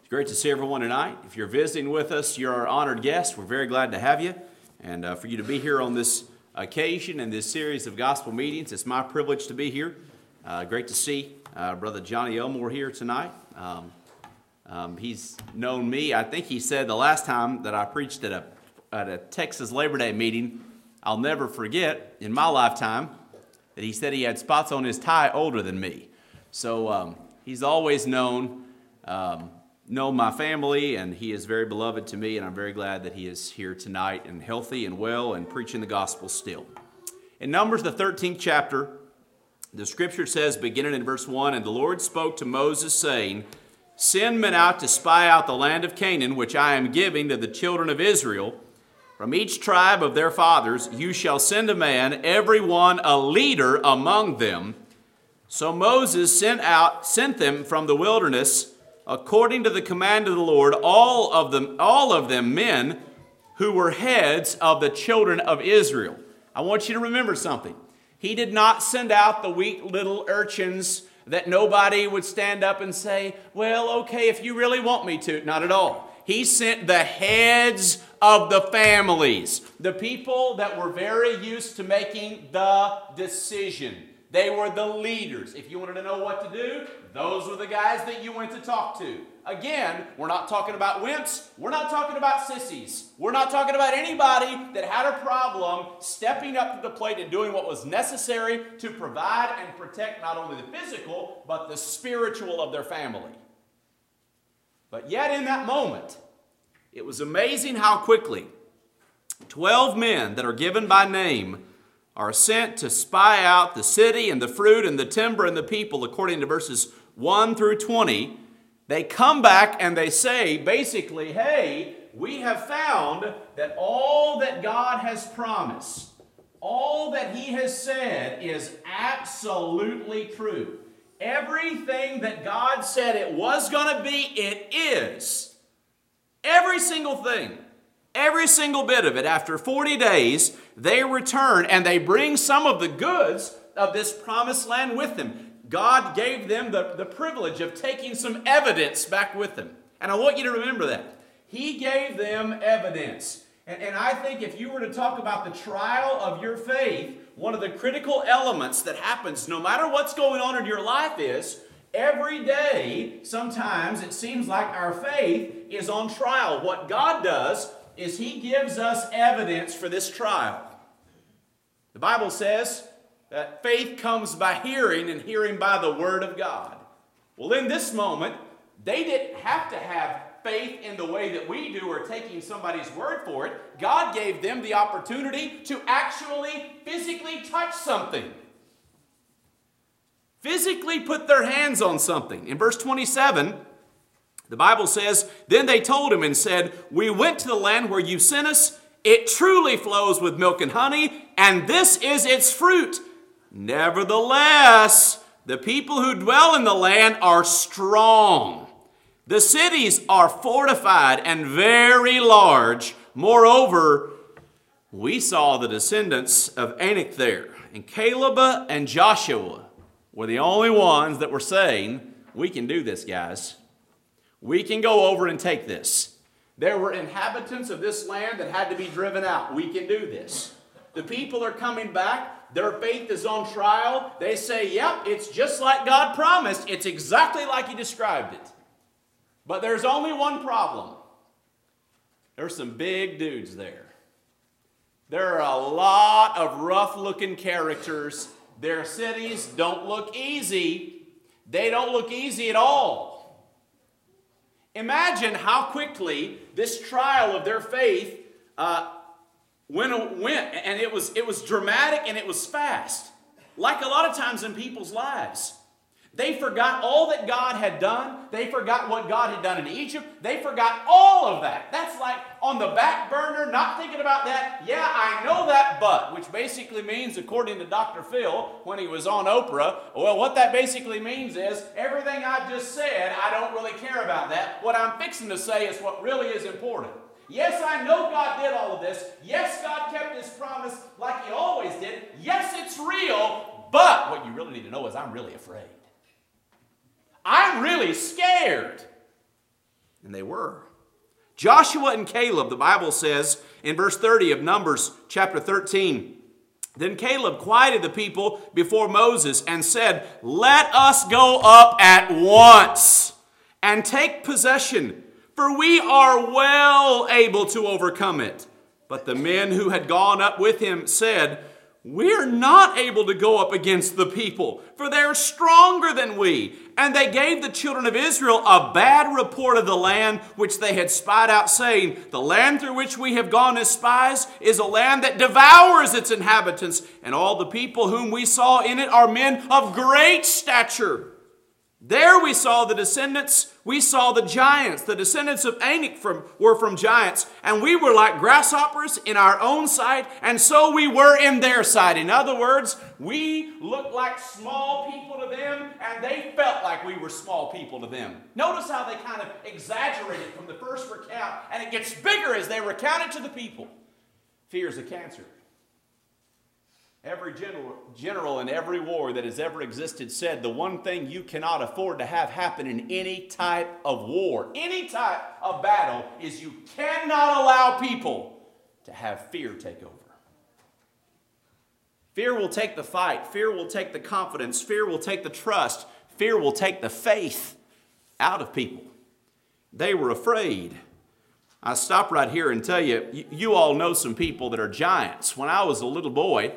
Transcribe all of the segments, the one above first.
Great to see everyone tonight. If you're visiting with us, you're our honored guest. We're very glad to have you. And for you to be here on this occasion and this series of gospel meetings, it's my privilege to be here. Great to see Brother Johnny Elmore here tonight. He's known me. I think he said the last time that I preached at a Texas Labor Day meeting, I'll never forget in my lifetime, that he said he had spots on his tie older than me. So he's always known my family, and he is very beloved to me, and I'm very glad that he is here tonight and healthy and well and preaching the gospel still. In Numbers, the 13th chapter, the scripture says, beginning in verse 1, "And the Lord spoke to Moses, saying, Send men out to spy out the land of Canaan, which I am giving to the children of Israel. From each tribe of their fathers you shall send a man, every one a leader among them. So Moses sent them from the wilderness, according to the command of the Lord, all of them men who were heads of the children of Israel." I want you to remember something. He did not send out the weak little urchins that nobody would stand up and say, well, okay, if you really want me to. Not at all. He sent the heads of the families, the people that were very used to making the decision. They were the leaders. If you wanted to know what to do, those were the guys that you went to talk to. Again, we're not talking about wimps. We're not talking about sissies. We're not talking about anybody that had a problem stepping up to the plate and doing what was necessary to provide and protect not only the physical, but the spiritual of their family. But yet in that moment, it was amazing how quickly 12 men that are given by name are sent to spy out the city and the fruit and the timber and the people, according to verses 1 through 20. They come back and they say, basically, hey, we have found that all that God has promised, all that He has said is absolutely true. Everything that God said it was going to be, it is. Every single thing. Every single bit of it. After 40 days, they return and they bring some of the goods of this promised land with them. God gave them the privilege of taking some evidence back with them. And I want you to remember that. He gave them evidence. And I think if you were to talk about the trial of your faith, one of the critical elements that happens no matter what's going on in your life is every day, sometimes it seems like our faith is on trial. What God does is He gives us evidence for this trial. The Bible says that faith comes by hearing and hearing by the Word of God. Well, in this moment, they didn't have to have faith in the way that we do or taking somebody's word for it. God gave them the opportunity to actually physically touch something. Physically put their hands on something. In verse 27, the Bible says, "Then they told him and said, We went to the land where you sent us. It truly flows with milk and honey, and this is its fruit. Nevertheless, the people who dwell in the land are strong. The cities are fortified and very large. Moreover, we saw the descendants of Anak there, and Caleb and Joshua were the only ones that were saying, we can do this, guys. We can go over and take this. There were inhabitants of this land that had to be driven out. We can do this. The people are coming back. Their faith is on trial. They say, yep, it's just like God promised. It's exactly like He described it. But there's only one problem. There's some big dudes there. There are a lot of rough-looking characters. Their cities don't look easy. They don't look easy at all. Imagine how quickly this trial of their faith went, and it was dramatic and it was fast. Like a lot of times in people's lives. They forgot all that God had done. They forgot what God had done in Egypt. They forgot all of that. That's like on the back burner, not thinking about that. Yeah, I know that, but, which basically means, according to Dr. Phil, when he was on Oprah, well, what that basically means is everything I've just said, I don't really care about that. What I'm fixing to say is what really is important. Yes, I know God did all of this. Yes, God kept His promise like He always did. Yes, it's real, but what you really need to know is I'm really afraid. I'm really scared. And they were. Joshua and Caleb, the Bible says in verse 30 of Numbers chapter 13, then Caleb quieted the people before Moses and said, let us go up at once and take possession, for we are well able to overcome it. But the men who had gone up with him said, we are not able to go up against the people, for they are stronger than we. And they gave the children of Israel a bad report of the land which they had spied out, saying, the land through which we have gone as spies is a land that devours its inhabitants, and all the people whom we saw in it are men of great stature. There we saw the descendants, we saw the giants. The descendants of Anak were from giants, and we were like grasshoppers in our own sight, and so we were in their sight. In other words, we looked like small people to them, and they felt like we were small people to them. Notice how they kind of exaggerated from the first recount, and it gets bigger as they recount it to the people. Fear is a cancer. Every general in every war that has ever existed said the one thing you cannot afford to have happen in any type of war, any type of battle, is you cannot allow people to have fear take over. Fear will take the fight. Fear will take the confidence. Fear will take the trust. Fear will take the faith out of people. They were afraid. I stop right here and tell you, you all know some people that are giants. When I was a little boy,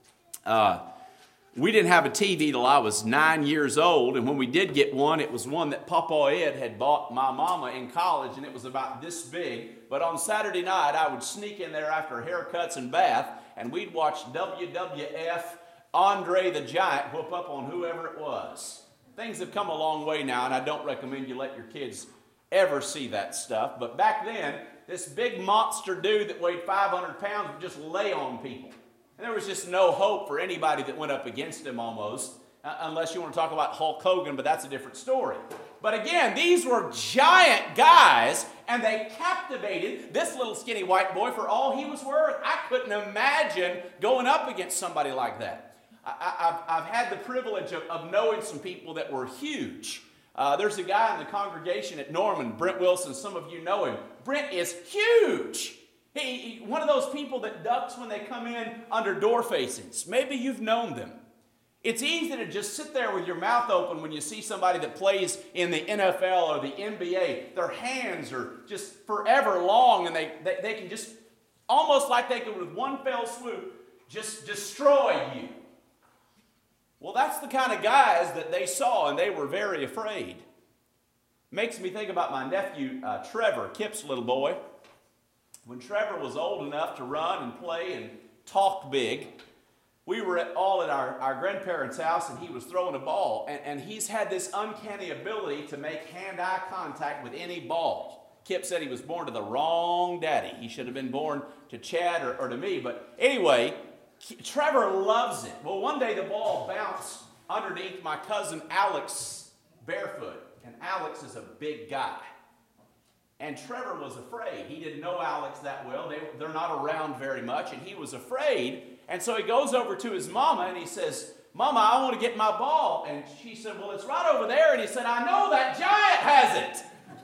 we didn't have a TV till I was 9 years old, and when we did get one, it was one that Papa Ed had bought my mama in college, and it was about this big. But on Saturday night, I would sneak in there after haircuts and bath, and we'd watch WWF Andre the Giant whoop up on whoever it was. Things have come a long way now, and I don't recommend you let your kids ever see that stuff. But back then, this big monster dude that weighed 500 pounds would just lay on people. And there was just no hope for anybody that went up against him almost, unless you want to talk about Hulk Hogan, but that's a different story. But again, these were giant guys, and they captivated this little skinny white boy for all he was worth. I couldn't imagine going up against somebody like that. I've had the privilege of knowing some people that were huge. There's a guy in the congregation at Norman, Brent Wilson. Some of you know him. Brent is huge. One of those people that ducks when they come in under door facings. Maybe you've known them. It's easy to just sit there with your mouth open when you see somebody that plays in the NFL or the NBA. Their hands are just forever long, and they can just, almost like they could with one fell swoop, just destroy you. Well, that's the kind of guys that they saw, and they were very afraid. Makes me think about my nephew, Trevor, Kip's little boy. When Trevor was old enough to run and play and talk big, we were all at our grandparents' house, and he was throwing a ball. And he's had this uncanny ability to make hand-eye contact with any ball. Kip said he was born to the wrong daddy. He should have been born to Chad or to me. But anyway, Trevor loves it. Well, one day the ball bounced underneath my cousin Alex barefoot. And Alex is a big guy. And Trevor was afraid. He didn't know Alex that well. They're not around very much, and he was afraid. And so he goes over to his mama, and he says, Mama, I want to get my ball. And she said, well, it's right over there. And he said, I know, that giant has it.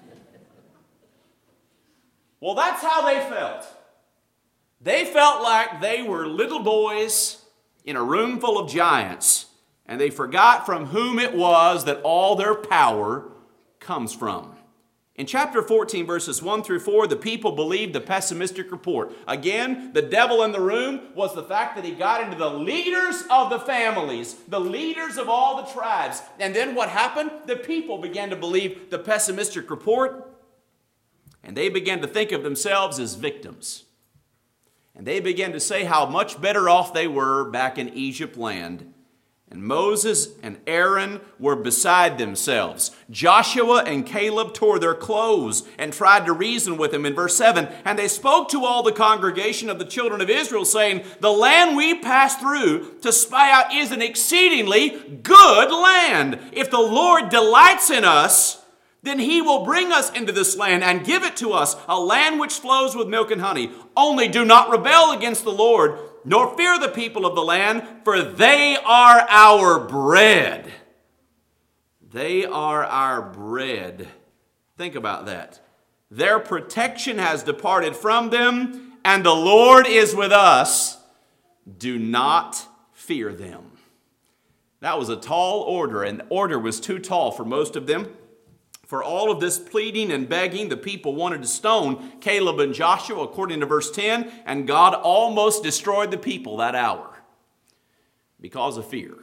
Well, that's how they felt. They felt like they were little boys in a room full of giants, and they forgot from whom it was that all their power comes from. In chapter 14, verses 1 through 4, the people believed the pessimistic report. Again, the devil in the room was the fact that he got into the leaders of the families, the leaders of all the tribes. And then what happened? The people began to believe the pessimistic report, and they began to think of themselves as victims. And they began to say how much better off they were back in Egypt land. And Moses and Aaron were beside themselves. Joshua and Caleb tore their clothes and tried to reason with him. In verse 7, and they spoke to all the congregation of the children of Israel, saying, the land we passed through to spy out is an exceedingly good land. If the Lord delights in us, then he will bring us into this land and give it to us, a land which flows with milk and honey. Only do not rebel against the Lord, nor fear the people of the land, for they are our bread. They are our bread. Think about that. Their protection has departed from them, and the Lord is with us. Do not fear them. That was a tall order, and the order was too tall for most of them. For all of this pleading and begging, the people wanted to stone Caleb and Joshua, according to verse 10, and God almost destroyed the people that hour because of fear.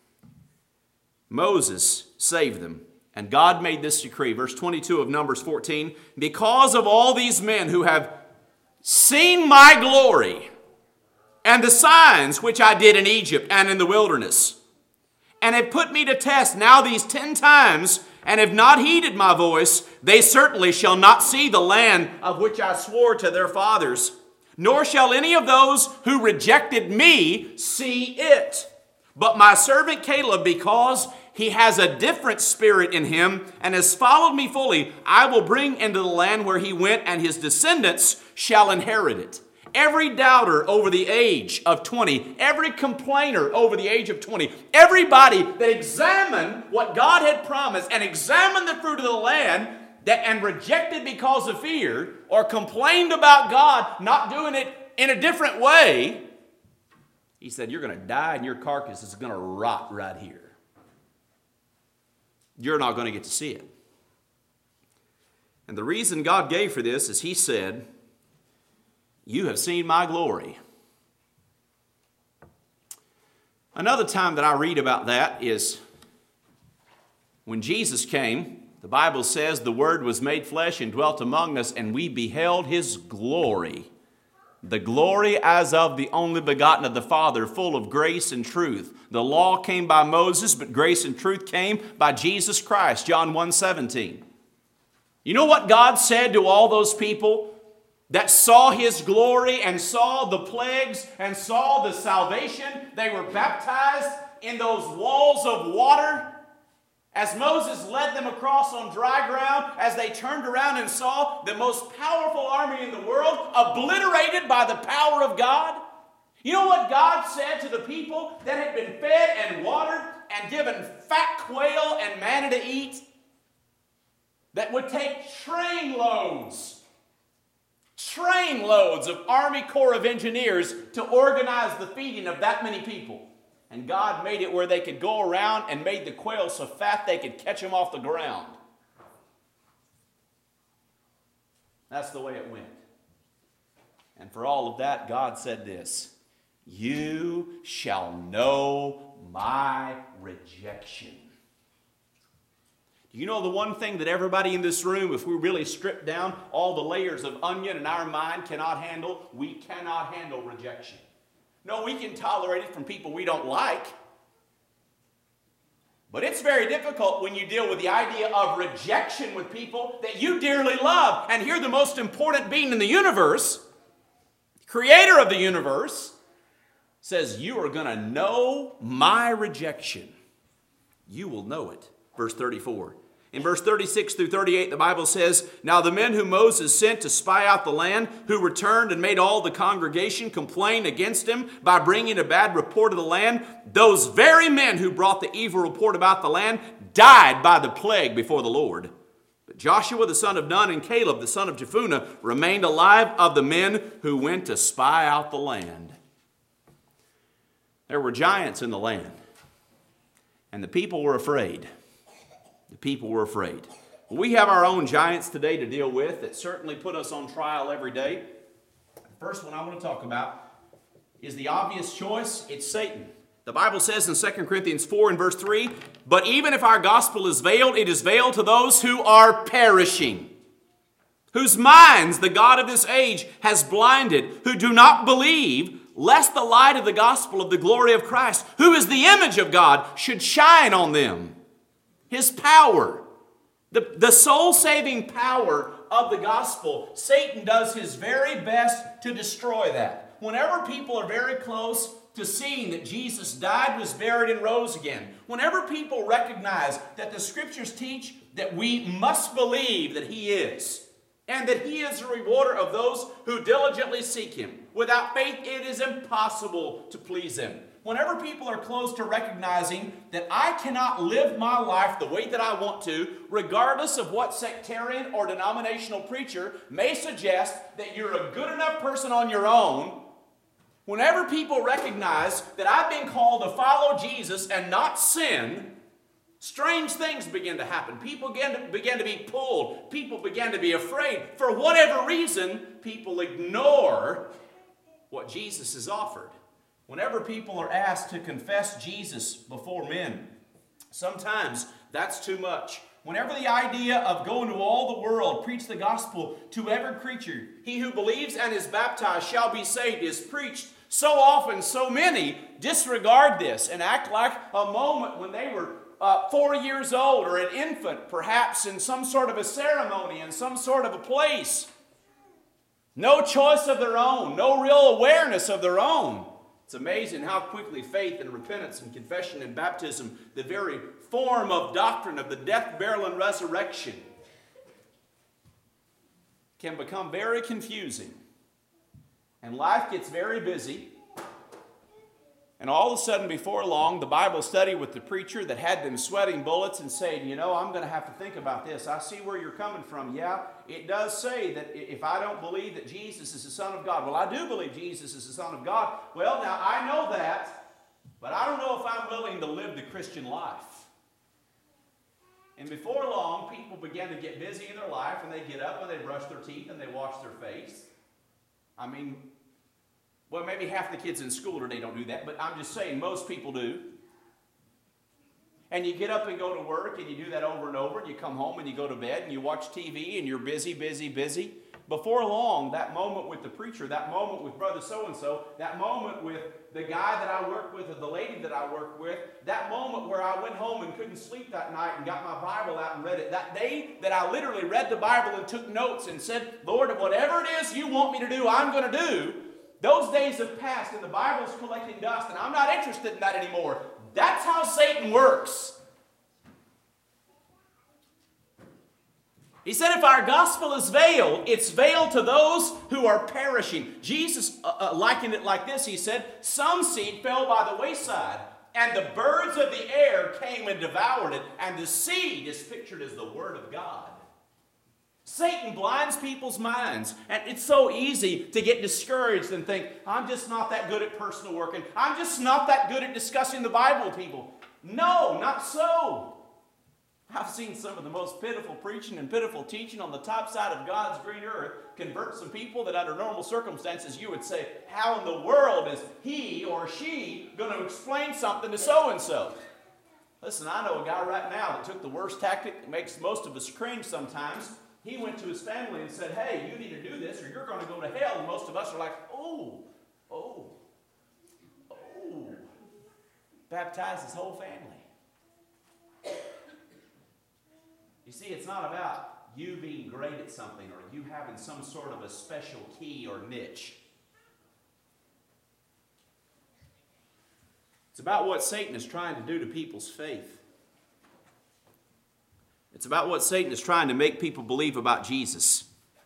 Moses saved them, and God made this decree, verse 22 of Numbers 14, because of all these men who have seen my glory and the signs which I did in Egypt and in the wilderness, and have put me to test now these 10 times, and have not heeded my voice, they certainly shall not see the land of which I swore to their fathers, nor shall any of those who rejected me see it. But my servant Caleb, because he has a different spirit in him and has followed me fully, I will bring into the land where he went, and his descendants shall inherit it. Every doubter over the age of 20, every complainer over the age of 20, everybody that examined what God had promised and examined the fruit of the land and rejected because of fear, or complained about God not doing it in a different way, he said, you're going to die and your carcass is going to rot right here. You're not going to get to see it. And the reason God gave for this is he said, you have seen my glory. Another time that I read about that is when Jesus came. The Bible says the Word was made flesh and dwelt among us, and we beheld his glory. The glory as of the only begotten of the Father, full of grace and truth. The law came by Moses, but grace and truth came by Jesus Christ. John 1:17. You know what God said to all those people that saw his glory and saw the plagues and saw the salvation? They were baptized in those walls of water as Moses led them across on dry ground, as they turned around and saw the most powerful army in the world obliterated by the power of God. You know what God said to the people that had been fed and watered and given fat quail and manna to eat? That would take trainloads of Army Corps of Engineers to organize the feeding of that many people. And God made it where they could go around and made the quail so fat they could catch them off the ground. That's the way it went. And for all of that, God said this, you shall know my rejection. You know the one thing that everybody in this room, if we really strip down all the layers of onion in our mind, cannot handle? We cannot handle rejection. No, we can tolerate it from people we don't like. But it's very difficult when you deal with the idea of rejection with people that you dearly love. And here the most important being in the universe, the creator of the universe, says you are going to know my rejection. You will know it. Verse 34. In verse 36 through 38, the Bible says, now the men whom Moses sent to spy out the land, who returned and made all the congregation complain against him by bringing a bad report of the land, those very men who brought the evil report about the land died by the plague before the Lord. But Joshua the son of Nun and Caleb the son of Jephunneh remained alive of the men who went to spy out the land. There were giants in the land, and the people were afraid. The people were afraid. We have our own giants today to deal with that certainly put us on trial every day. The first one I want to talk about is the obvious choice. It's Satan. The Bible says in 2 Corinthians 4 and verse 3, but even if our gospel is veiled, it is veiled to those who are perishing, whose minds the God of this age has blinded, who do not believe, lest the light of the gospel of the glory of Christ, who is the image of God, should shine on them. His power, the soul-saving power of the gospel, Satan does his very best to destroy that. Whenever people are very close to seeing that Jesus died, was buried, and rose again, whenever people recognize that the Scriptures teach that we must believe that he is, and that he is a rewarder of those who diligently seek him. Without faith, it is impossible to please him. whenever people are close to recognizing that I cannot live my life the way that I want to, regardless of what sectarian or denominational preacher may suggest that you're a good enough person on your own, whenever people recognize that I've been called to follow Jesus and not sin, strange things begin to happen. People began to be pulled. People began to be afraid. For whatever reason, people ignore what Jesus has offered. Whenever people are asked to confess Jesus before men, sometimes that's too much. Whenever the idea of going to all the world, preach the gospel to every creature, he who believes and is baptized shall be saved, is preached, so often, so many disregard this and act like a moment when they were 4 years old or an infant, perhaps in some sort of a ceremony, in some sort of a place. No choice of their own, no real awareness of their own. It's amazing how quickly faith and repentance and confession and baptism, the very form of doctrine of the death, burial, and resurrection, can become very confusing. And life gets very busy. And all of a sudden, before long, the Bible study with the preacher that had them sweating bullets and saying, you know, I'm going to have to think about this. I see where you're coming from. Yeah, it does say that if I don't believe that Jesus is the Son of God, well, I do believe Jesus is the Son of God. Well, now, I know that, but I don't know if I'm willing to live the Christian life. And before long, people begin to get busy in their life, and they get up and they brush their teeth and they wash their face. I mean, well, maybe half the kids in school today don't do that, but I'm just saying most people do. And you get up and go to work, and you do that over and over, and you come home and you go to bed and you watch TV and you're busy, busy, busy. Before long, that moment with the preacher, that moment with brother so-and-so, that moment with the guy that I work with or the lady that I work with, that moment where I went home and couldn't sleep that night and got my Bible out and read it, that day that I literally read the Bible and took notes and said, Lord, whatever it is you want me to do, I'm going to do. Those days have passed and the Bible's collecting dust and I'm not interested in that anymore. That's how Satan works. He said if our gospel is veiled, it's veiled to those who are perishing. Jesus likened it like this. He said, some seed fell by the wayside, and the birds of the air came and devoured it, and the seed is pictured as the Word of God. Satan blinds people's minds, and it's so easy to get discouraged and think, I'm just not that good at personal work, and I'm just not that good at discussing the Bible with people. No, not so. I've seen some of the most pitiful preaching and pitiful teaching on the top side of God's green earth convert some people that under normal circumstances you would say, how in the world is he or she going to explain something to so-and-so? Listen, I know a guy right now that took the worst tactic that makes most of us cringe sometimes. He went to his family and said, hey, you need to do this or you're going to go to hell. And most of us are like, oh. Baptize his whole family. You see, it's not about you being great at something or you having some sort of a special key or niche. It's about what Satan is trying to do to people's faith. It's about what Satan is trying to make people believe about Jesus.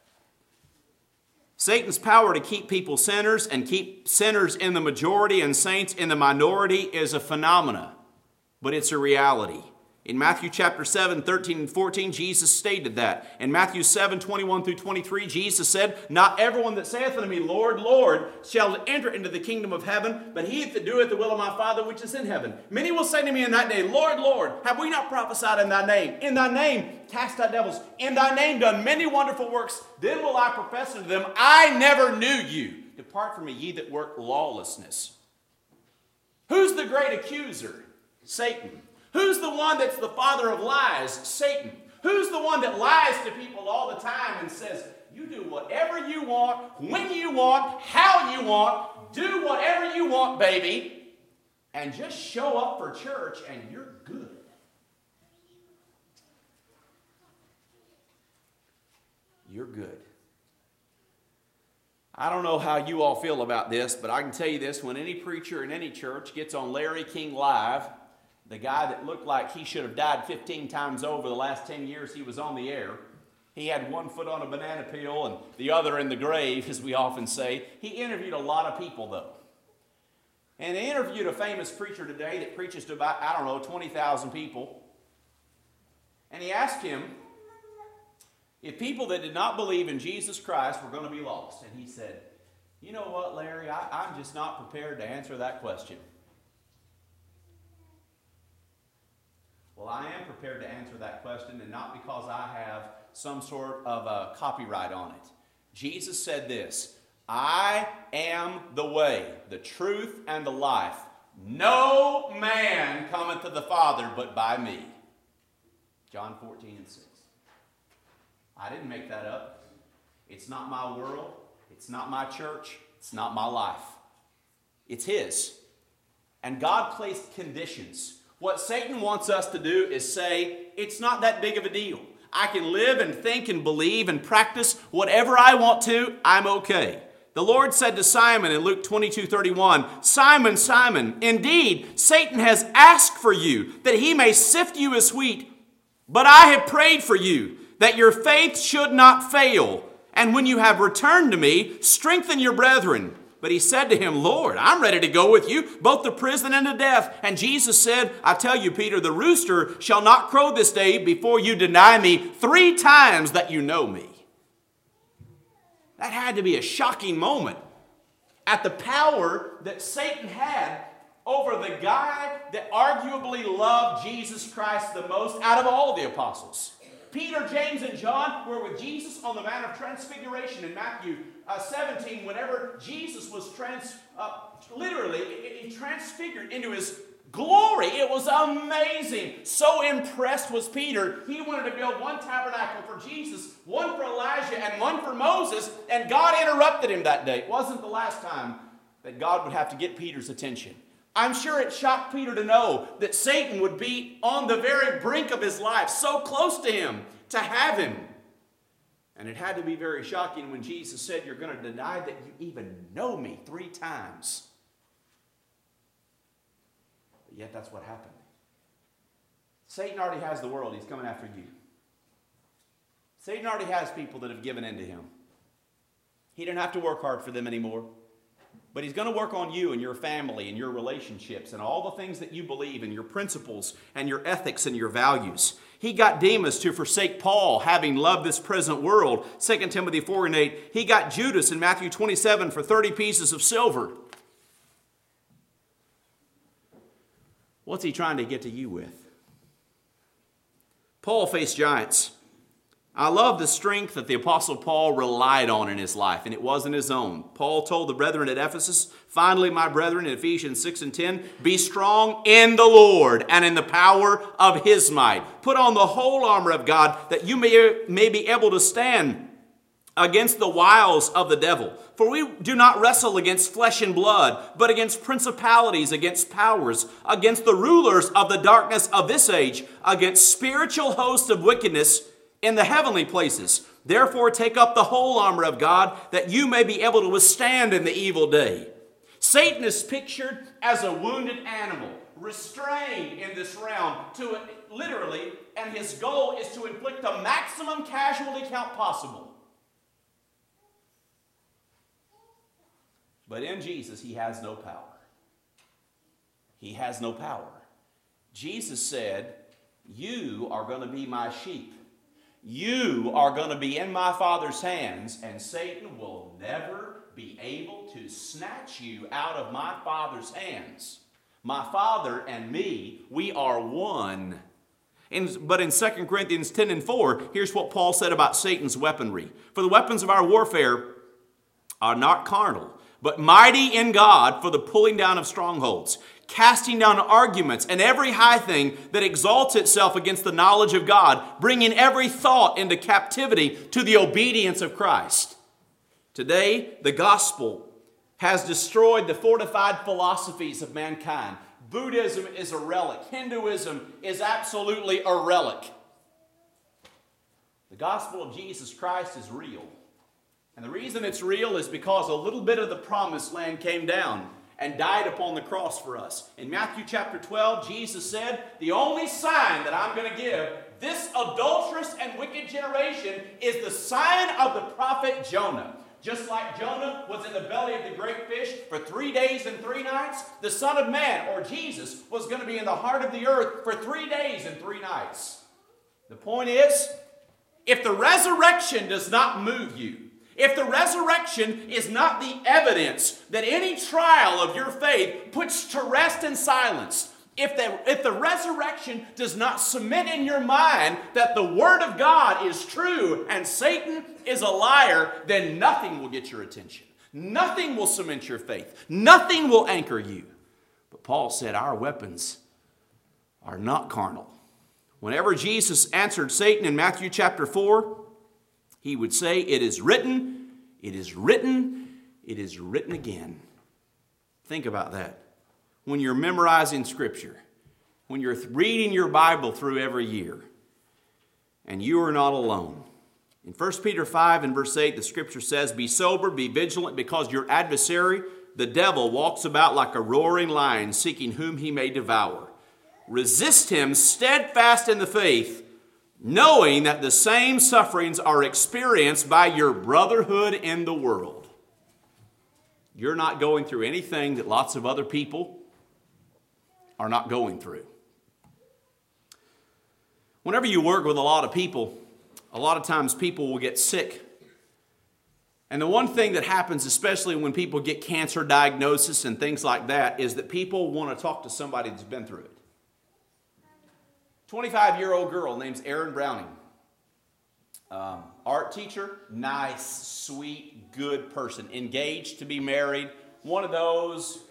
Satan's power to keep people sinners and keep sinners in the majority and saints in the minority is a phenomena, but it's a reality. In Matthew chapter 7, 13 and 14, Jesus stated that. In Matthew 7, 21 through 23, Jesus said, not everyone that saith unto me, Lord, Lord, shall enter into the kingdom of heaven, but he that doeth the will of my Father which is in heaven. Many will say to me in that day, Lord, Lord, have we not prophesied in thy name? In thy name cast out devils. In thy name done many wonderful works. Then will I profess unto them, I never knew you. Depart from me, ye that work lawlessness. Who's the great accuser? Satan. Who's the one that's the father of lies? Satan. Who's the one that lies to people all the time and says, you do whatever you want, when you want, how you want, do whatever you want, baby, and just show up for church and you're good. You're good. I don't know how you all feel about this, but I can tell you this, when any preacher in any church gets on Larry King Live, the guy that looked like he should have died 15 times over the last 10 years he was on the air. He had one foot on a banana peel and the other in the grave, as we often say. He interviewed a lot of people, though. And they interviewed a famous preacher today that preaches to about, 20,000 people. And he asked him if people that did not believe in Jesus Christ were going to be lost. And he said, "You know what, Larry, I'm just not prepared to answer that question." Well, I am prepared to answer that question, and not because I have some sort of a copyright on it. Jesus said this, "I am the way, the truth, and the life. No man cometh to the Father but by me." John 14:6. I didn't make that up. It's not my world. It's not my church. It's not my life. It's His. And God placed conditions. What Satan wants us to do is say, it's not that big of a deal. I can live and think and believe and practice whatever I want to. I'm okay. The Lord said to Simon in Luke 22:31, "Simon, Simon, indeed Satan has asked for you that he may sift you as wheat. But I have prayed for you that your faith should not fail. And when you have returned to me, strengthen your brethren." But he said to him, "Lord, I'm ready to go with you, both to prison and to death." And Jesus said, "I tell you, Peter, the rooster shall not crow this day before you deny me 3 times that you know me." That had to be a shocking moment at the power that Satan had over the guy that arguably loved Jesus Christ the most out of all the apostles. Peter, James, and John were with Jesus on the Mount of Transfiguration in Matthew 17, whenever Jesus was literally transfigured into His glory. It was amazing. So impressed was Peter, he wanted to build one tabernacle for Jesus, one for Elijah, and one for Moses, and God interrupted him that day. It wasn't the last time that God would have to get Peter's attention. I'm sure it shocked Peter to know that Satan would be on the very brink of his life, so close to him, to have him. And it had to be very shocking when Jesus said, "You're going to deny that you even know me 3 times. But yet that's what happened. Satan already has the world. He's coming after you. Satan already has people that have given in to him. He didn't have to work hard for them anymore. But he's going to work on you and your family and your relationships and all the things that you believe and your principles and your ethics and your values. He got Demas to forsake Paul, having loved this present world. 2 Timothy 4:8. He got Judas in Matthew 27 for 30 pieces of silver. What's he trying to get to you with? Paul faced giants. I love the strength that the Apostle Paul relied on in his life, and it wasn't his own. Paul told the brethren at Ephesus, "Finally, my brethren," in Ephesians 6:10, "be strong in the Lord and in the power of His might. Put on the whole armor of God that you may be able to stand against the wiles of the devil. For we do not wrestle against flesh and blood, but against principalities, against powers, against the rulers of the darkness of this age, against spiritual hosts of wickedness in the heavenly places. Therefore take up the whole armor of God, that you may be able to withstand in the evil day." Satan is pictured as a wounded animal, restrained in this realm, literally, and his goal is to inflict the maximum casualty count possible. But in Jesus, he has no power. He has no power. Jesus said, "You are going to be my sheep. You are going to be in my Father's hands, and Satan will never be able to snatch you out of my Father's hands." My Father and me, we are one. But in 2 Corinthians 10:4, here's what Paul said about Satan's weaponry. "For the weapons of our warfare are not carnal, but mighty in God for the pulling down of strongholds, casting down arguments and every high thing that exalts itself against the knowledge of God, bringing every thought into captivity to the obedience of Christ." Today, the gospel has destroyed the fortified philosophies of mankind. Buddhism is a relic. Hinduism is absolutely a relic. The gospel of Jesus Christ is real. And the reason it's real is because a little bit of the promised land came down and died upon the cross for us. In Matthew chapter 12, Jesus said, "The only sign that I'm going to give this adulterous and wicked generation is the sign of the prophet Jonah. Just like Jonah was in the belly of the great fish for 3 days and 3 nights, the Son of Man, or Jesus, was going to be in the heart of the earth for 3 days and 3 nights. The point is, if the resurrection does not move you, if the resurrection is not the evidence that any trial of your faith puts to rest and silence, if the resurrection does not cement in your mind that the Word of God is true and Satan is a liar, then nothing will get your attention. Nothing will cement your faith. Nothing will anchor you. But Paul said our weapons are not carnal. Whenever Jesus answered Satan in Matthew chapter 4, he would say, "It is written, it is written, it is written again." Think about that. When you're memorizing Scripture, when you're reading your Bible through every year, and you are not alone. In 1 Peter 5 and verse 8, the Scripture says, "Be sober, be vigilant, because your adversary, the devil, walks about like a roaring lion, seeking whom he may devour. Resist him steadfast in the faith, knowing that the same sufferings are experienced by your brotherhood in the world." You're not going through anything that lots of other people are not going through. Whenever you work with a lot of people, a lot of times people will get sick. And the one thing that happens, especially when people get cancer diagnosis and things like that, is that people want to talk to somebody that's been through it. 25-year-old girl named Erin Browning. Art teacher, nice, sweet, good person. Engaged to be married. One of those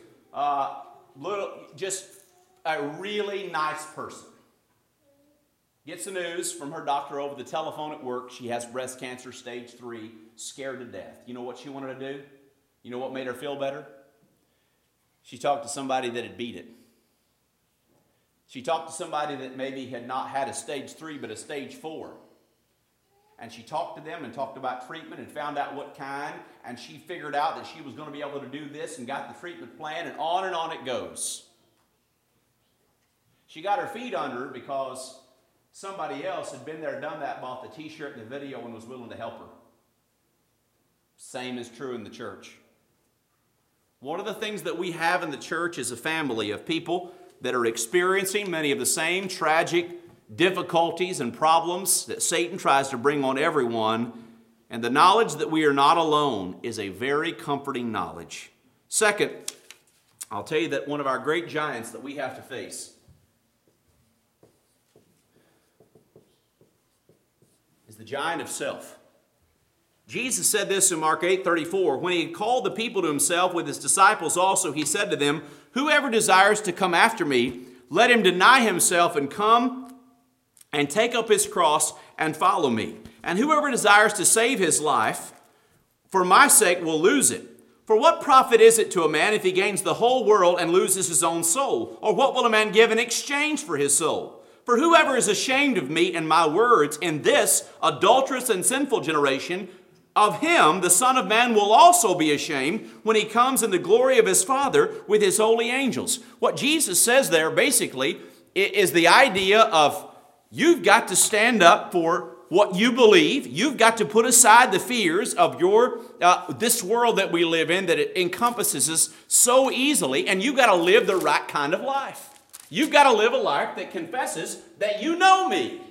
just a really nice person. Gets the news from her doctor over the telephone at work. She has breast cancer, stage 3, scared to death. You know what she wanted to do? You know what made her feel better? She talked to somebody that had beat it. She talked to somebody that maybe had not had a stage 3, but a stage 4. And she talked to them and talked about treatment and found out what kind. And she figured out that she was going to be able to do this and got the treatment plan, and on it goes. She got her feet under her because somebody else had been there, done that, bought the t-shirt and the video and was willing to help her. Same is true in the church. One of the things that we have in the church is a family of people that are experiencing many of the same tragic difficulties and problems that Satan tries to bring on everyone. And the knowledge that we are not alone is a very comforting knowledge. Second, I'll tell you that one of our great giants that we have to face is the giant of self. Jesus said this in Mark 8:34. When he had called the people to himself with his disciples also, he said to them, "Whoever desires to come after me, let him deny himself and come and take up his cross and follow me. And whoever desires to save his life, for my sake will lose it. For what profit is it to a man if he gains the whole world and loses his own soul? Or what will a man give in exchange for his soul? For whoever is ashamed of me and my words in this adulterous and sinful generation, of him the Son of Man will also be ashamed when he comes in the glory of his Father with his holy angels." What Jesus says there basically is the idea of you've got to stand up for what you believe. You've got to put aside the fears of this world that we live in, that it encompasses us so easily, and you've got to live the right kind of life. You've got to live a life that confesses that you know me.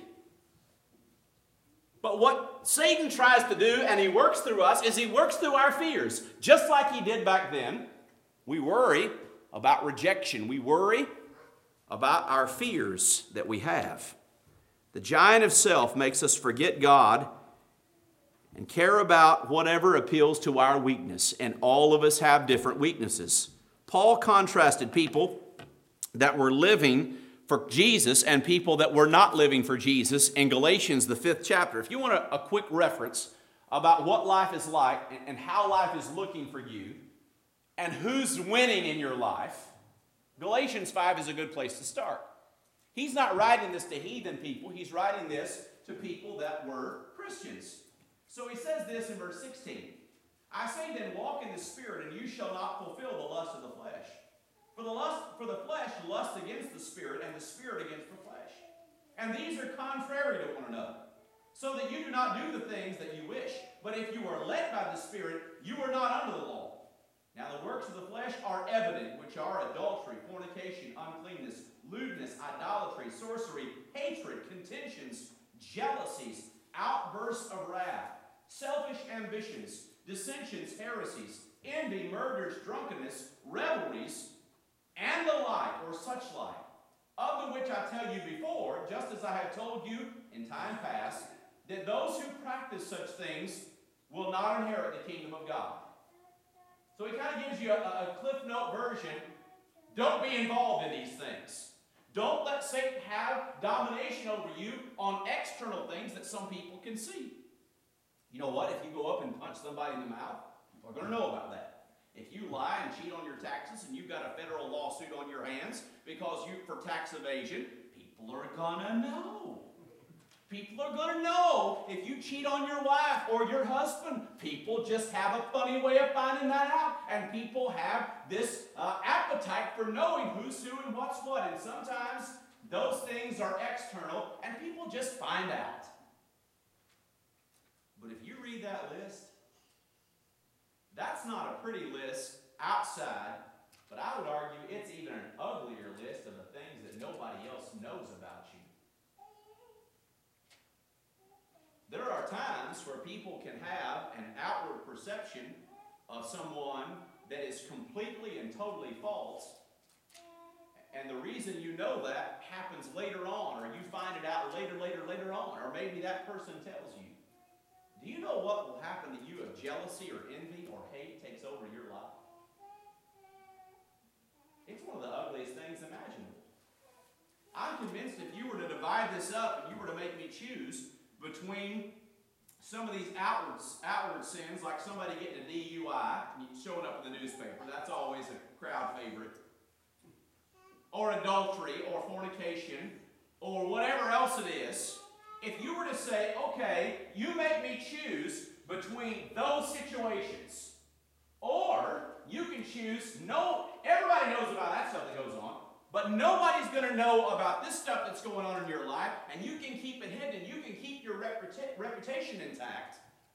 But what Satan tries to do, and he works through us, is he works through our fears. Just like he did back then, we worry about rejection. We worry about our fears that we have. The giant of self makes us forget God and care about whatever appeals to our weakness. And all of us have different weaknesses. Paul contrasted people that were living for Jesus and people that were not living for Jesus in Galatians, the 5th chapter. If you want a quick reference about what life is like and how life is looking for you and who's winning in your life, Galatians 5 is a good place to start. He's not writing this to heathen people. He's writing this to people that were Christians. So he says this in verse 16. "I say then, walk in the Spirit, and you shall not fulfill the lust of the flesh. For the flesh lusts against the Spirit, and the Spirit against the flesh. And these are contrary to one another, so that you do not do the things that you wish. But if you are led by the Spirit, you are not under the law. Now the works of the flesh are evident, which are adultery, fornication, uncleanness, lewdness, idolatry, sorcery, hatred, contentions, jealousies, outbursts of wrath, selfish ambitions, dissensions, heresies, envy, murders, drunkenness, revelries, and the like, or such like, of the which I tell you before, just as I have told you in time past, that those who practice such things will not inherit the kingdom of God. So he kind of gives you a Cliff Note version. Don't be involved in these things. Don't let Satan have domination over you on external things that some people can see. You know what? If you go up and punch somebody in the mouth, people are going to know about that. If you lie and cheat on your taxes and you've got a federal lawsuit on your hands for tax evasion, people are going to know. People are going to know if you cheat on your wife or your husband. People just have a funny way of finding that out. And people have this appetite for knowing who's who and what's what. And sometimes those things are external and people just find out. But if you read that list, that's not a pretty list outside, but I would argue it's even an uglier list of the things that nobody else knows about you. There are times where people can have an outward perception of someone that is completely and totally false. And the reason you know that happens later on, or you find it out later on, or maybe that person tells you. Do you know what will happen to you if jealousy or envy or hate takes over your life? It's one of the ugliest things imaginable. I'm convinced if you were to divide this up and you were to make me choose between some of these outward sins, like somebody getting a DUI, showing up in the newspaper, that's always a crowd favorite, or adultery, or fornication, or whatever else it is, if you were to say, okay, you make me choose between those situations, or you can choose, everybody knows about that stuff that goes on, but nobody's going to know about this stuff that's going on in your life, and you can keep it hidden, and you can keep your reputation intact.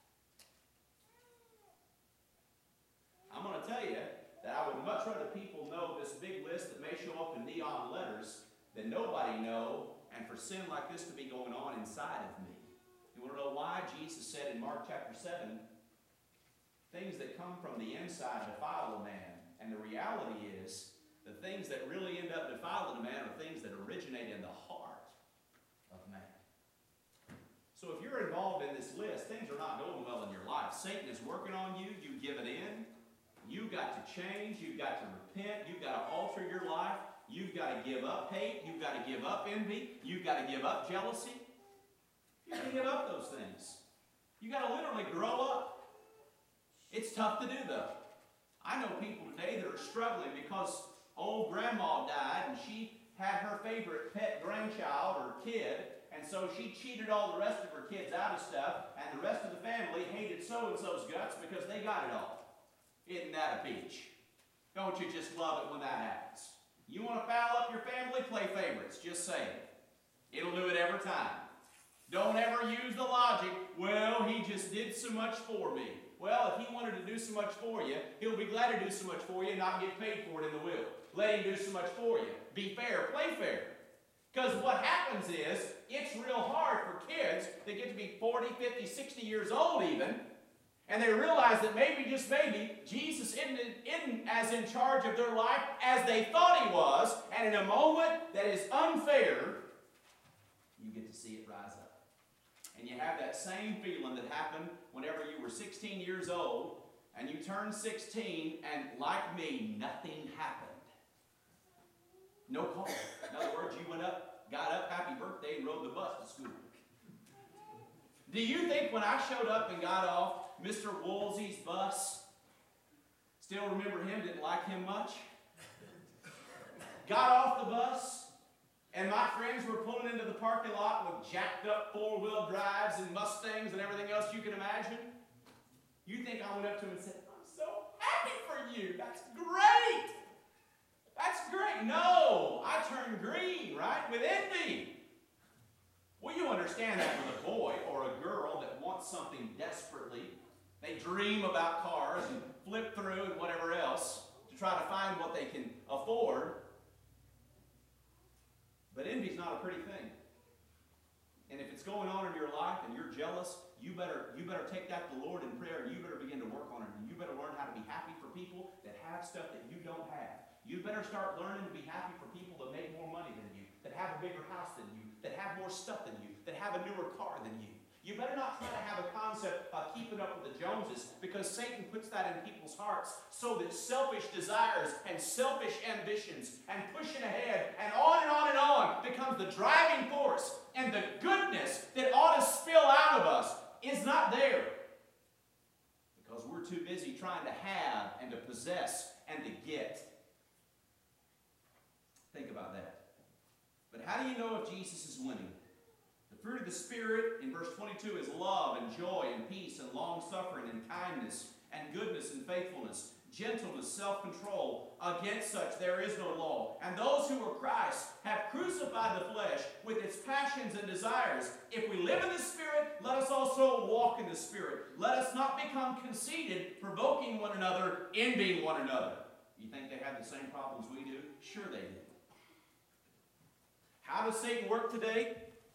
I'm going to tell you that I would much rather people know this big list that may show up in neon letters than nobody know, and for sin like this to be going on inside of me. You want to know why? Jesus said in Mark chapter 7, things that come from the inside defile a man. And the reality is, the things that really end up defiling a man are things that originate in the heart of man. So if you're involved in this list, things are not going well in your life. Satan is working on you. You've given in. You've got to change. You've got to repent. You've got to alter your life. You've got to give up hate. You've got to give up envy. You've got to give up jealousy. You've got to give up those things. You've got to literally grow up. It's tough to do, though. I know people today that are struggling because old grandma died and she had her favorite pet grandchild or kid, and so she cheated all the rest of her kids out of stuff, and the rest of the family hated so-and-so's guts because they got it all. Isn't that a peach? Don't you just love it when that happens? You want to foul up your family? Play favorites. Just saying. It'll do it every time. Don't ever use the logic, well, he just did so much for me. Well, if he wanted to do so much for you, he'll be glad to do so much for you and not get paid for it in the will. Let him do so much for you. Be fair. Play fair. Because what happens is, it's real hard for kids that get to be 40, 50, 60 years old even, and they realize that maybe, just maybe, Jesus isn't as in charge of their life as they thought he was, and in a moment that is unfair, you get to see it rise up. And you have that same feeling that happened whenever you were 16 years old, and you turned 16, and like me, nothing happened. No call. In other words, you got up, happy birthday, and rode the bus to school. Do you think when I showed up and got off Mr. Woolsey's bus, still remember him, didn't like him much? Got off the bus, and my friends were pulling into the parking lot with jacked up four-wheel drives and Mustangs and everything else you can imagine? You think I went up to him and said, I'm so happy for you. That's great. That's great. No, I turned green, right, with envy. Well, you understand that with a boy or a girl that wants something desperately, They dream about cars and flip through and whatever else to try to find what they can afford. But envy's not a pretty thing. And if it's going on in your life and you're jealous, you better take that to the Lord in prayer, and you better begin to work on it. And you better learn how to be happy for people that have stuff that you don't have. You better start learning to be happy for people that make more money than you, that have a bigger house than you, that have more stuff than you, that have a newer car than you. You better not try to have a concept of keeping up with the Joneses, because Satan puts that in people's hearts so that selfish desires and selfish ambitions and pushing ahead and on becomes the driving force, and the goodness that ought to spill out of us is not there because we're too busy trying to have and to possess and to get. Think about that. But how do you know if Jesus is winning? The fruit of the Spirit in verse 22 is love and joy and peace and long-suffering and kindness and goodness and faithfulness, gentleness, self-control. Against such there is no law. And those who are Christ have crucified the flesh with its passions and desires. If we live in the Spirit, let us also walk in the Spirit. Let us not become conceited, provoking one another, envying one another. You think they have the same problems we do? Sure they do. How does Satan work today?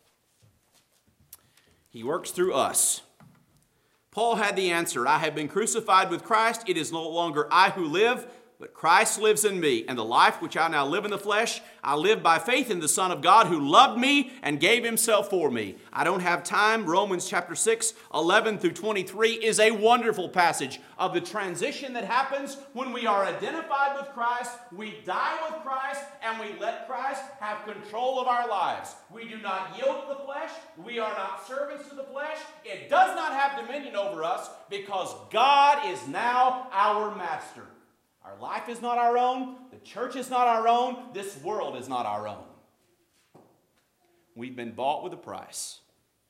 He works through us. Paul had the answer. I have been crucified with Christ. It is no longer I who live, but Christ lives in me. And the life which I now live in the flesh, I live by faith in the Son of God who loved me and gave himself for me. I don't have time. Romans chapter 6, 11 through 23 is a wonderful passage of the transition that happens when we are identified with Christ, we die with Christ, and we let Christ have control of our lives. We do not yield to the flesh. We are not servants to the flesh. It does not have dominion over us because God is now our master. Our life is not our own. The church is not our own. This world is not our own. We've been bought with a price.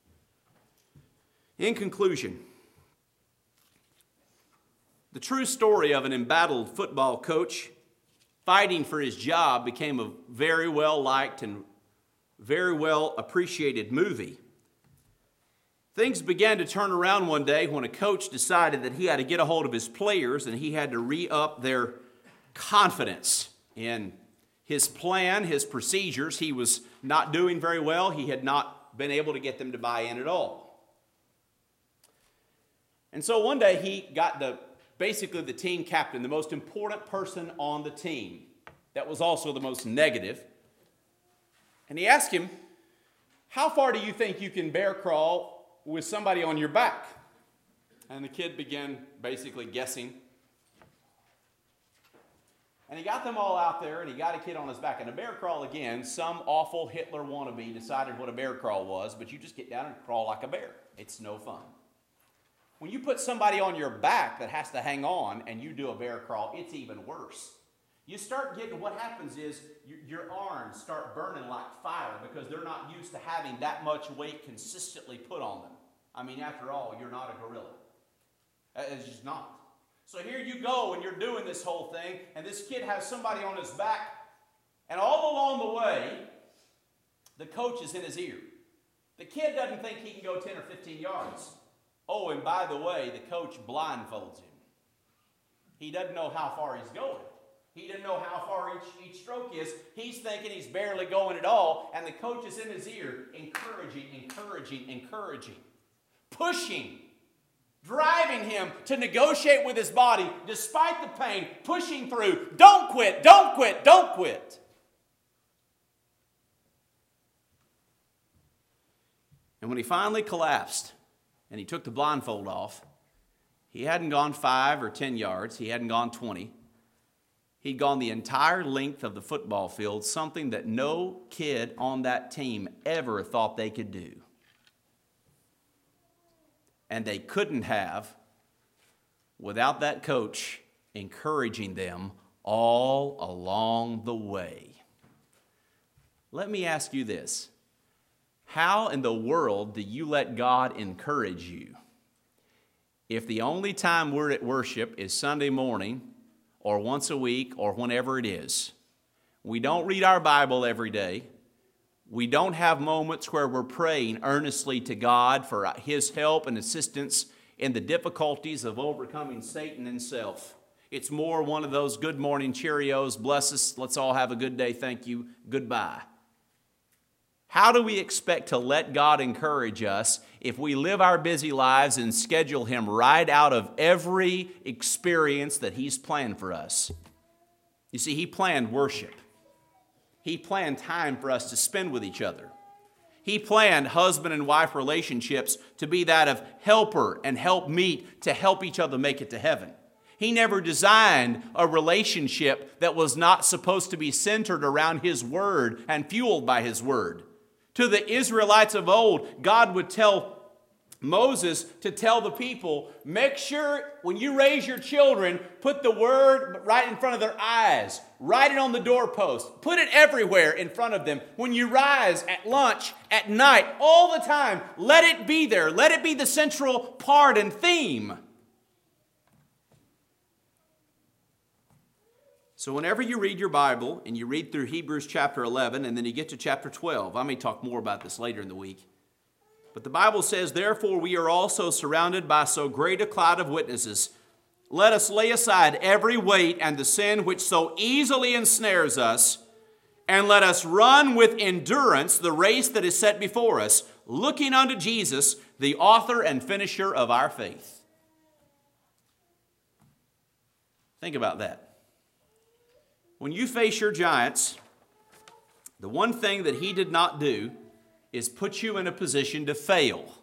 In conclusion, the true story of an embattled football coach fighting for his job became a very well-liked and very well appreciated movie. Things began to turn around one day when a coach decided that he had to get a hold of his players and he had to re-up their confidence in his plan, his procedures. He was not doing very well. He had not been able to get them to buy in at all. And so one day he got basically the team captain, the most important person on the team, that was also the most negative. And he asked him, how far do you think you can bear crawl with somebody on your back? And the kid began basically guessing. And he got them all out there, and he got a kid on his back. And a bear crawl, again, some awful Hitler wannabe decided what a bear crawl was, but you just get down and crawl like a bear. It's no fun. When you put somebody on your back that has to hang on and you do a bear crawl, it's even worse. You start getting, what happens is your arms start burning like fire because they're not used to having that much weight consistently put on them. I mean, after all, you're not a gorilla. It's just not. So here you go and you're doing this whole thing, and this kid has somebody on his back, and all along the way, the coach is in his ear. The kid doesn't think he can go 10 or 15 yards. Oh, and by the way, the coach blindfolds him. He doesn't know how far he's going. He didn't know how far each stroke is. He's thinking he's barely going at all, and the coach is in his ear, encouraging, pushing, driving him to negotiate with his body despite the pain, pushing through. Don't quit, don't quit, don't quit. And when he finally collapsed and he took the blindfold off, he hadn't gone 5 or 10 yards. He hadn't gone 20. He'd gone the entire length of the football field, something that no kid on that team ever thought they could do. And they couldn't have without that coach encouraging them all along the way. Let me ask you this. How in the world do you let God encourage you if the only time we're at worship is Sunday morning or once a week or whenever it is? We don't read our Bible every day. We don't have moments where we're praying earnestly to God for His help and assistance in the difficulties of overcoming Satan and self. It's more one of those good morning Cheerios, bless us, let's all have a good day, thank you, goodbye. How do we expect to let God encourage us if we live our busy lives and schedule Him right out of every experience that He's planned for us? You see, He planned worship. He planned time for us to spend with each other. He planned husband and wife relationships to be that of helper and helpmeet to help each other make it to heaven. He never designed a relationship that was not supposed to be centered around His Word and fueled by His Word. To the Israelites of old, God would tell Moses to tell the people, make sure when you raise your children, put the Word right in front of their eyes. Write it on the doorpost. Put it everywhere in front of them. When you rise, at lunch, at night, all the time, let it be there. Let it be the central part and theme. So whenever you read your Bible and you read through Hebrews chapter 11 and then you get to chapter 12, I may talk more about this later in the week. But the Bible says, therefore we are also surrounded by so great a cloud of witnesses. Let us lay aside every weight and the sin which so easily ensnares us, and let us run with endurance the race that is set before us, looking unto Jesus, the author and finisher of our faith. Think about that. When you face your giants, the one thing that He did not do is put you in a position to fail.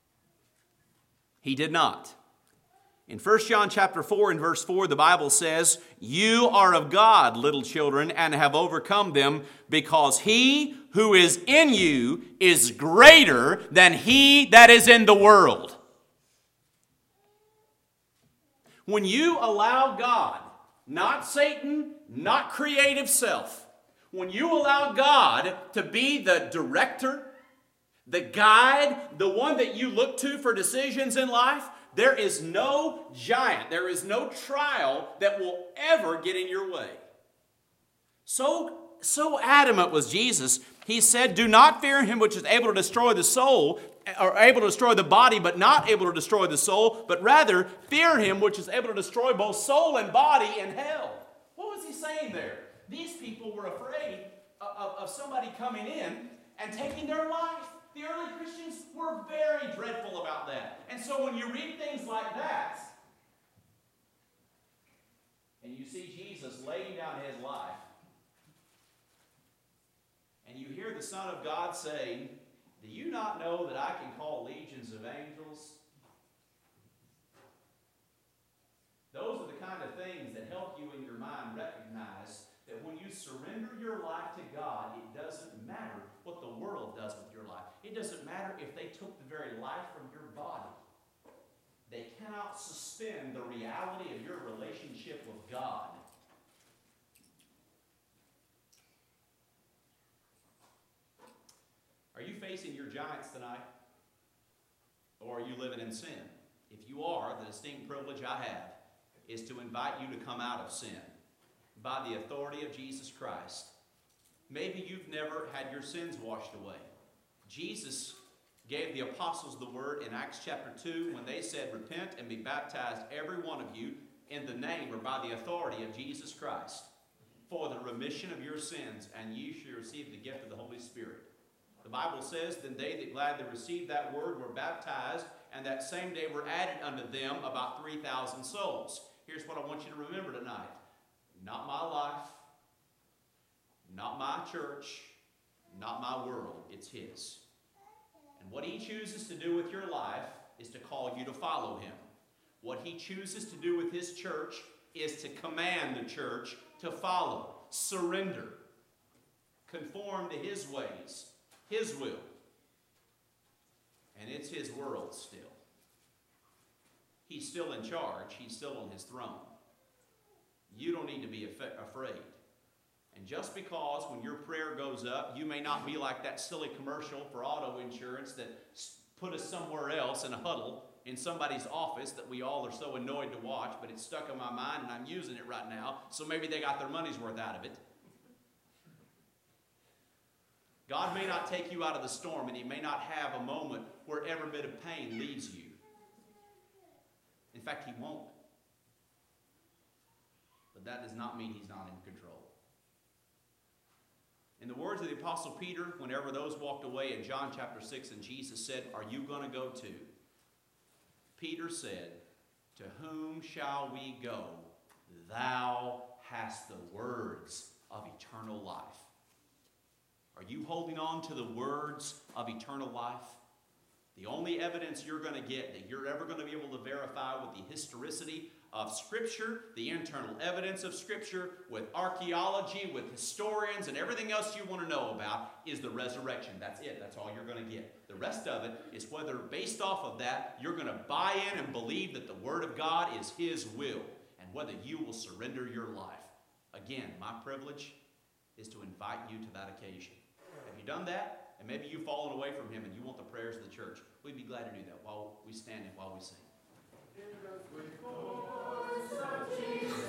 He did not. In 1 John chapter 4 and verse 4, the Bible says, you are of God, little children, and have overcome them, because He who is in you is greater than he that is in the world. When you allow God, not Satan, not creative self, when you allow God to be the director, the guide, the one that you look to for decisions in life, there is no giant, there is no trial that will ever get in your way. So adamant was Jesus, He said, do not fear him which is able to destroy the soul, or able to destroy the body, but not able to destroy the soul, but rather fear him which is able to destroy both soul and body in hell. What was He saying there? These people were afraid of somebody coming in and taking their life. The early Christians were very dreadful about that. And so when you read things like that, and you see Jesus laying down His life, and you hear the Son of God saying, do you not know that I can call legions of angels? Those are the kind of things that help you in your mind recognize that when you surrender your life to God, it doesn't matter what the world does with your life. It doesn't matter if they took the very life from your body. They cannot suspend the reality of your relationship with God. Are you facing your giants tonight? Or are you living in sin? If you are, the distinct privilege I have is to invite you to come out of sin by the authority of Jesus Christ. Maybe you've never had your sins washed away. Jesus gave the apostles the word in Acts chapter 2 when they said, repent and be baptized, every one of you, in the name or by the authority of Jesus Christ, for the remission of your sins, and ye shall receive the gift of the Holy Spirit. The Bible says, then they that gladly received that word were baptized, and that same day were added unto them about 3,000 souls. Here's what I want you to remember tonight. Not my life, not my church, not my world. It's His. And what He chooses to do with your life is to call you to follow Him. What He chooses to do with His church is to command the church to follow, surrender, conform to His ways, His will. And it's His world still. He's still in charge. He's still on His throne. You don't need to be afraid. And just because when your prayer goes up, you may not be like that silly commercial for auto insurance that put us somewhere else in a huddle in somebody's office that we all are so annoyed to watch, but it's stuck in my mind and I'm using it right now, so maybe they got their money's worth out of it. God may not take you out of the storm, and He may not have a moment where every bit of pain leaves you. fact, he won't. But that does not mean he's not in control. In the words of the Apostle Peter, whenever those walked away in John chapter 6 and Jesus said, "Are you going to go too?" Peter said, "To whom shall we go? Thou hast the words of eternal life." Are you holding on to the words of eternal life? The only evidence you're going to get, that you're ever going to be able to verify with the historicity of Scripture, the internal evidence of Scripture, with archaeology, with historians, and everything else you want to know about, is the resurrection. That's it. That's all you're going to get. The rest of it is whether, based off of that, you're going to buy in and believe that the Word of God is His will, and whether you will surrender your life. Again, my privilege is to invite you to that occasion. Have you done that? And maybe you've fallen away from Him and you want the prayers of the church. We'd be glad to do that while we stand and while we sing.